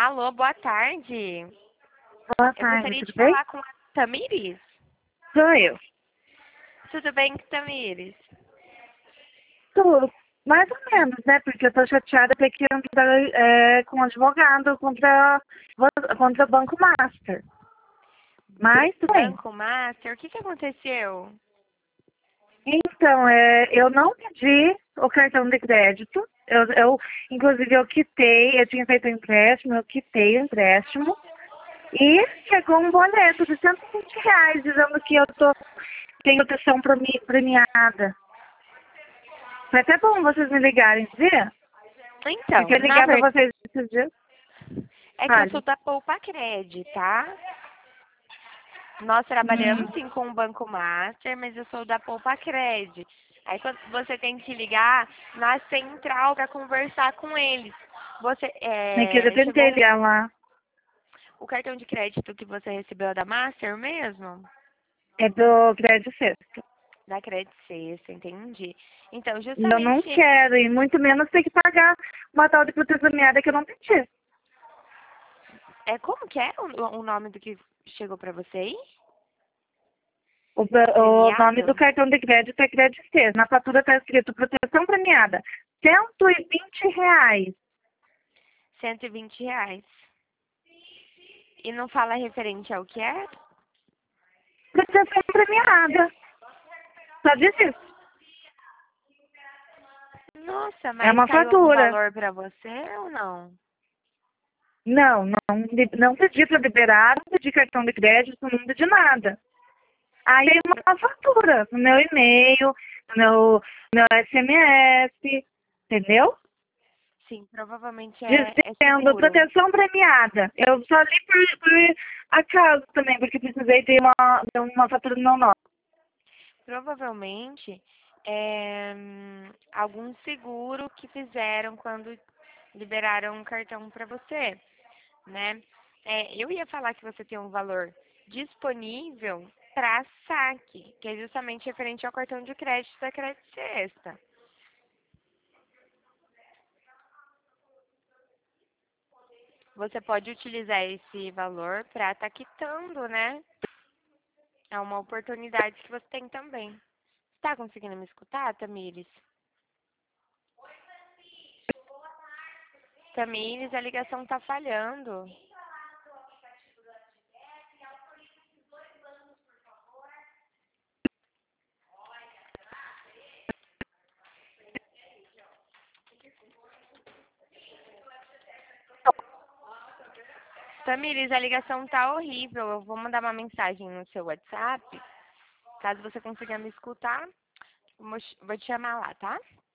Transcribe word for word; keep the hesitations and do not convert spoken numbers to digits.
Alô, boa tarde. Boa Eu tarde, gostaria tudo de bem? falar com a Tamires. Sou eu. Tudo bem, Tamires? Tudo. Mais ou menos, né? Porque eu tô chateada ter que entrar é, com advogado contra, contra o Banco Master. Mas tudo bem. Banco Master, o que, que aconteceu? Então, é, eu não pedi o cartão de crédito. Eu, eu, inclusive, eu quitei, eu tinha feito o empréstimo, eu quitei o empréstimo. E chegou um boleto de cento e vinte reais dizendo que eu tô, tenho proteção premi- premiada. Foi até bom vocês me ligarem, viu? Então, Porque eu na ligar pra verdade, vocês esses dias. é que eu sou Vale. da Poupa Cred, tá? Nós trabalhamos Hum, sim com o Banco Master, mas eu sou da Poupa Cred. Aí quando você tem que ligar na central para conversar com eles. Você nem que eu é, tentei chegou um- ligar lá. o cartão de crédito que você recebeu é da Master mesmo? É do crédito sexto. Da Credit Sexta, entendi. Então, Eu não justamente, quero, e muito menos ter que pagar uma tal de proteção premiada que eu não pedi. é como que é o, o nome do que chegou pra você aí? O, o nome do Premiado? cartão de crédito é crédito sexto. Na fatura está escrito proteção premiada. Cento e vinte reais. cento e vinte reais. E não fala referente ao que é? Proteção premiada. Só diz isso. Nossa, É mas uma caiu algum fatura. valor pra você ou não? Não, não, não pedi para liberar, não pedi cartão de crédito, não pedi nada. Aí tem uma fatura no meu e-mail, no meu, no meu S M S, entendeu? Sim, provavelmente é, é Dizendo seguro. proteção premiada. Eu só li por, por acaso também, porque precisei ter uma, ter uma fatura no meu nome. Provavelmente é hum, algum seguro que fizeram quando liberaram um cartão pra você, né? É, eu ia falar que você tem um valor disponível para saque, que é justamente referente ao cartão de crédito da Credit Sexta. Você pode utilizar esse valor para estar quitando, né? É uma oportunidade que você tem também. Está conseguindo me escutar, Tamires? Tamires, a ligação está falhando. Tamires, a ligação tá horrível. Eu vou mandar uma mensagem no seu WhatsApp. Caso você consiga me escutar, eu vou vou te chamar lá, tá?